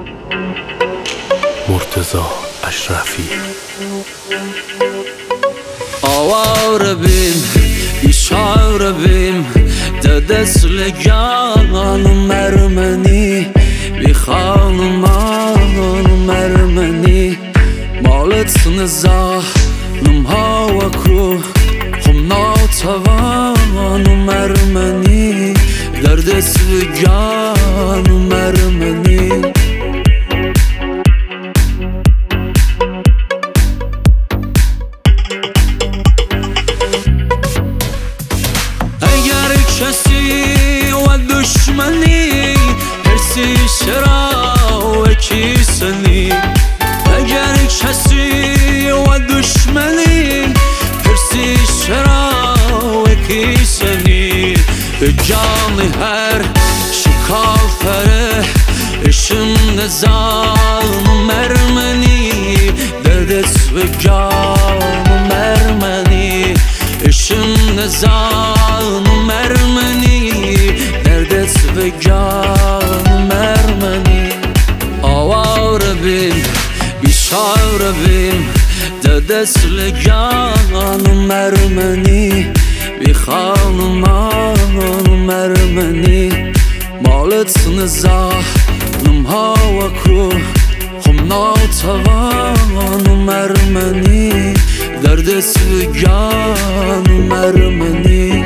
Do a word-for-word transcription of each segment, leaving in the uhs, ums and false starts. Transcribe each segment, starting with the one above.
مرتضی اشرفی. آواره بیم بیچاره بیم ده دست لگانم مرمنی بی خانمان مرمنی مالت نزانم هوا کو خم ناتوان مرمنی در دست لگانم مرمنی اگر کسی و دشمنی هرسی چرا و کیسنی اگر کسی و دشمنی هرسی چرا و کیسنی به جان هر شکافره اشم نزان مرمنی در دست به جان مرمنی اشم نزان مرمنی در دست به جان مرمنی آواره بیم بیچاره بیم در دست لگان مرمنی بی خانمان مرمنی مالت نزانم هوا کو خم ناتوان مرمنی در دست لگان مرمنی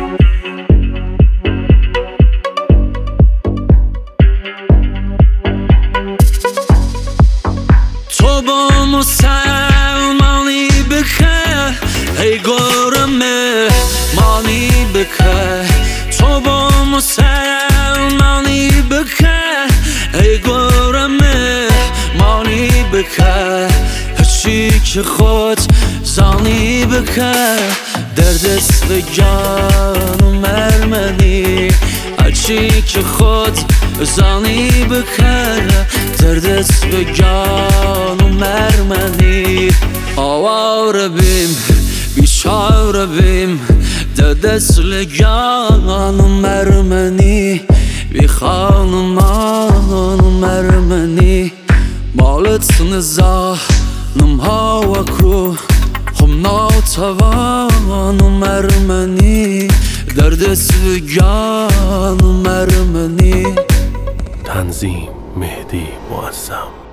تو با مسلمانی بکه ای گرمه مانی بکه تو با مسلمانی بکه ای گرمه مانی بکه هرچی که خود زانی بکه در دست جان مرمنی هرچی که خود زانی بکه در دست جان مرمنی آواره بیم بیچاره بیم در دست لگان مرمنی بی خانمان مرمنی مالت نزانم هوا کو خم ناتوان مرمنی در دست جان مرمنی. تنظیم مهدی معظم.